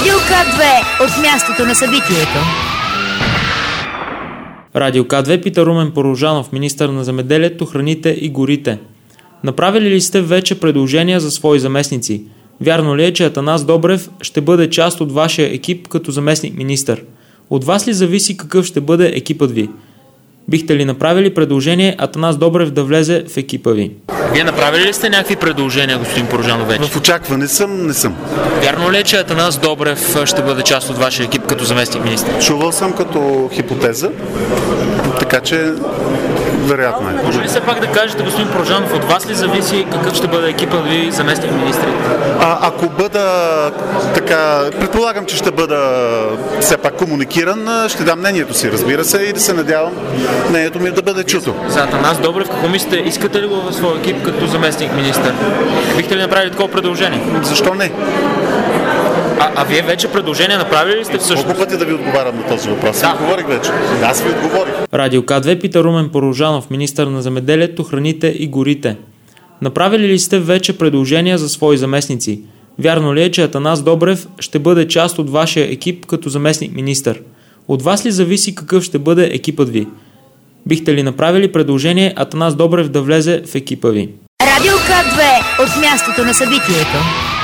Радио К2 от мястото на събитието. Радио К2 пита Румен Порожанов, министър на земеделието, храните и горите. Направили ли сте вече предложения за свои заместници? Вярно ли е, че Атанас Добрев ще бъде част от вашия екип като заместник-министър? От вас ли зависи какъв ще бъде екипът ви? Бихте ли направили предложение Атанас Добрев да влезе в екипа ви? Вие направили ли сте някакви предложения, господин Порожанов, вече? В очакване не съм. Вярно ли е, че Атанас Добрев ще бъде част от вашия екип като заместник-министър? Чувал съм като хипотеза, така че вероятно е. Може ли все пак да кажете, господин Порожанов, от вас ли зависи какъв ще бъде екипът ви заместник-министри? Ако бъда така, предполагам, че ще бъда все пак комуникиран, ще дам мнението си, разбира се, и да се надявам мнението ми да бъде чуто. За Атанас Добрев, какво мислите, искате ли го в своя екип като заместник-министър? Бихте ли направили такова предложение? Защо не? А вие вече предложение направили ли сте всъщност? Колко пъти да ви отговарям на този въпрос? Да. Отговорих вече. Аз ви отговорих. Радио К2 пита Румен Порожанов, министър на земеделието, храните и горите. Направили ли сте вече предложения за свои заместници? Вярно ли е, че Атанас Добрев ще бъде част от вашия екип като заместник-министър? От вас ли зависи какъв ще бъде екипът ви? Бихте ли направили предложение Атанас Добрев да влезе в екипа ви? Радио К2 от мястото на събитието.